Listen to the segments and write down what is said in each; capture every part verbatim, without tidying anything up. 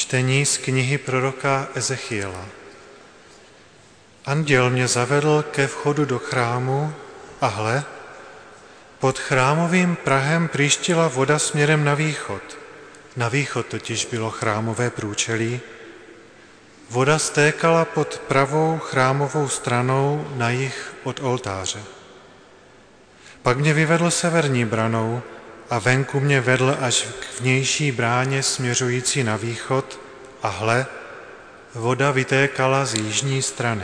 Čtení z knihy proroka Ezechiela. Anděl mě zavedl ke vchodu do chrámu a hle, pod chrámovým prahem prýštila voda směrem na východ. Na východ totiž bylo chrámové průčelí. Voda stékala pod pravou chrámovou stranou na jih od oltáře. Pak mě vyvedl severní branou a venku mě vedl až k vnější bráně směřující na východ a hle, voda vytékala z jižní strany.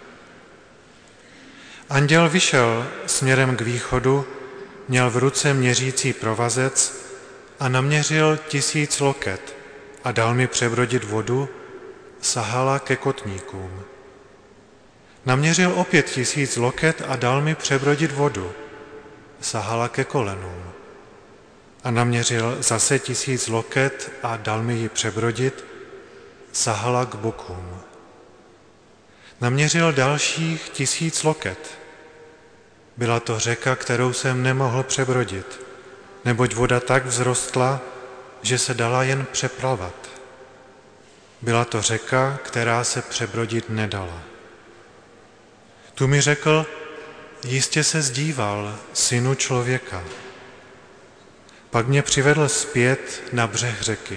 Anděl vyšel směrem k východu, měl v ruce měřící provazec a naměřil tisíc loket a dal mi přebrodit vodu, sahala ke kotníkům. Naměřil opět tisíc loket a dal mi přebrodit vodu, sahala ke kolenům. A naměřil zase tisíc loket a dal mi ji přebrodit, sahala k bokům. Naměřil dalších tisíc loket. Byla to řeka, kterou jsem nemohl přebrodit, neboť voda tak vzrostla, že se dala jen přeplavat. Byla to řeka, která se přebrodit nedala. Tu mi řekl, jistě se zdíval, synu člověka. Pak mě přivedl zpět na břeh řeky.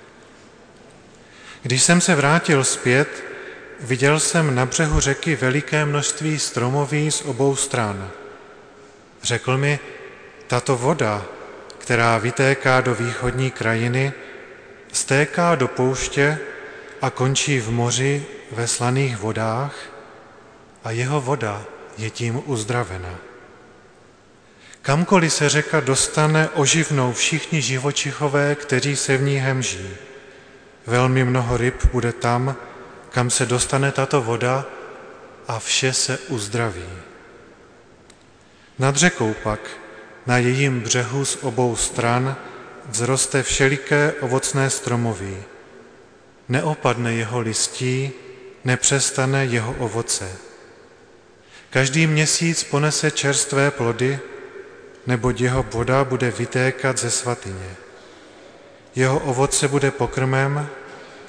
Když jsem se vrátil zpět, viděl jsem na břehu řeky veliké množství stromoví z obou stran. Řekl mi, tato voda, která vytéká do východní krajiny, stéká do pouště a končí v moři ve slaných vodách a jeho voda je tím uzdravena. Kamkoliv se řeka dostane, oživnou všichni živočichové, kteří se v ní hemží. Velmi mnoho ryb bude tam, kam se dostane tato voda a vše se uzdraví. Nad řekou pak, na jejím břehu z obou stran, vzroste všeliké ovocné stromoví. Neopadne jeho listí, nepřestane jeho ovoce. Každý měsíc ponese čerstvé plody, neboť jeho voda bude vytékat ze svatyně. Jeho ovoce bude pokrmem,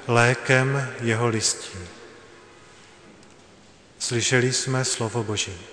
lékem jeho listí. Slyšeli jsme slovo Boží.